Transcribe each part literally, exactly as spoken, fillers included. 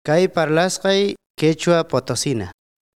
Kay parlasqay Quechua Potosina.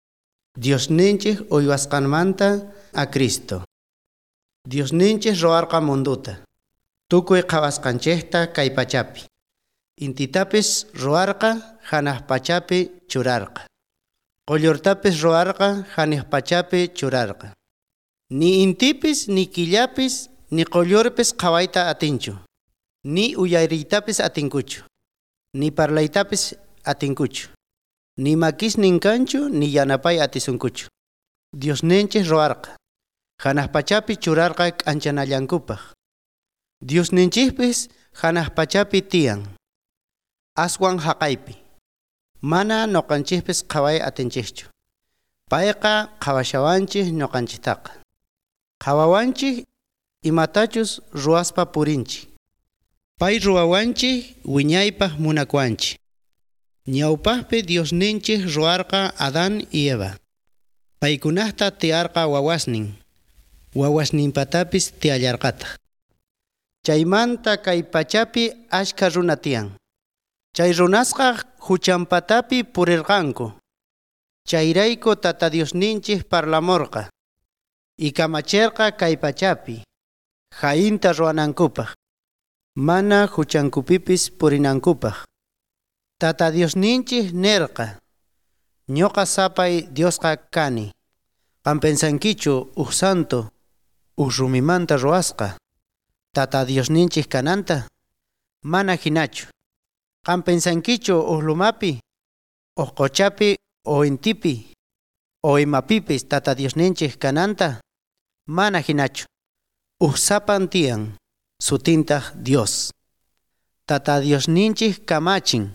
Diosninchik uywasqanmanta a Cristo. Diosninchik roarqa munduta. Tukuy qhawasqanchikta kay pachapi. Intitapis roarqa hanaq pachapi churarqa. Qollurtapis roarqa hanaq pachapi churarqa. Ni intipis ni killapis ni qollurpis qhawayta atinchu. Ni uyayritapis atinkuchu. Ni parlaytapis atinkuchu. Ni makisnin kanchu ni yanapay atisunkuchu. Diosninchik roarqa. Hanaq pachapi churarqa k'anchanallankupaq. Diosninchikpis hanaq pachapi tiyan. Aswan haqaypi. Mana noqanchikpis qhaway atinchikchu. Payqa qhawashawanchik noqanchiktaqa. Qhawawanchik imatachus ruwaspa purinchik. Pay ruwawanchik wiñaypaq munakuanchik. Ñawpaqpi Diosninchik ruarqa Adán y Eva. Paykunaqta tiarqa wawasnin. Wawasninpatapis tiallarqataq. Chaymanta kay pachapi ashka runa tiyan. Chay runasqa huchanpatapi purirqanku. Chayrayku tata Diosninchik parlamurqa. Y kamachirqa kay pachapi. Hayinta ruanankupaq. Mana huchankupipis purinankupaq. Tata Diosninchik nerqa. Ñoqa sapay Diosqa kani. Qam pensankichu uj santo, uj rumimanta ruasqa. Tata Diosninchik kananta. Mana hinachu. Qam pensankichu uj lumapi, uj qochapi o intipi, o imapipis tata Diosninchik kananta. Mana hinachu. Uj sapan tiyan. Sutintaq Dios. Tata Diosninchik kamachin.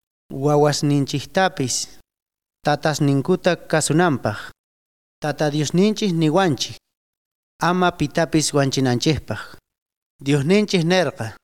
Wawasninchiktapis. Tatasninkuta kasunanpaq. Tata Diosninchik niwanchik. Ama pitapis wanchinanchikpaq. Diosninchik nerqa.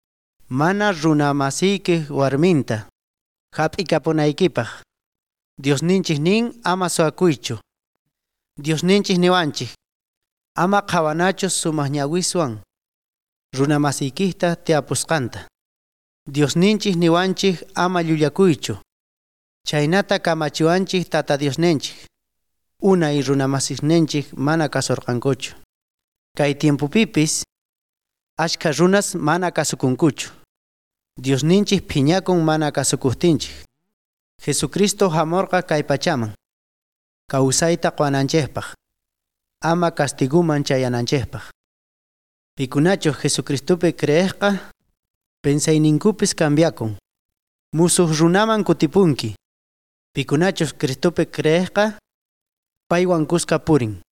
Mana runamasiyki warminta. Hap'ikapunaykipaq. Diosninchik nin ama suakuychu. Diosninchik niwanchik. Ama qhawanachus sumaq ñawiswan. Runamasiykita tiapusqanta. Diosninchik niwanchik ama llullakuychu. Chaynata kamachiwanchik tata Diosninchik. Unay runamasisninchik mana kasurqankuchu. Kay tiempupipis ashka runas mana kasukunkuchu. Diosninchik phiñakun mana kasukuptinchik. Jesucristo hamurqa kay pachaman. Kawsayta qwananchikpaq. Ama castiguman chayananchikpaq. Pikunachu Jesucristopi creesqa pensayninkupis cambiakun. Musuq runaman kutipunki. Pikunachu Cristopi creesqa paywan kuska purin.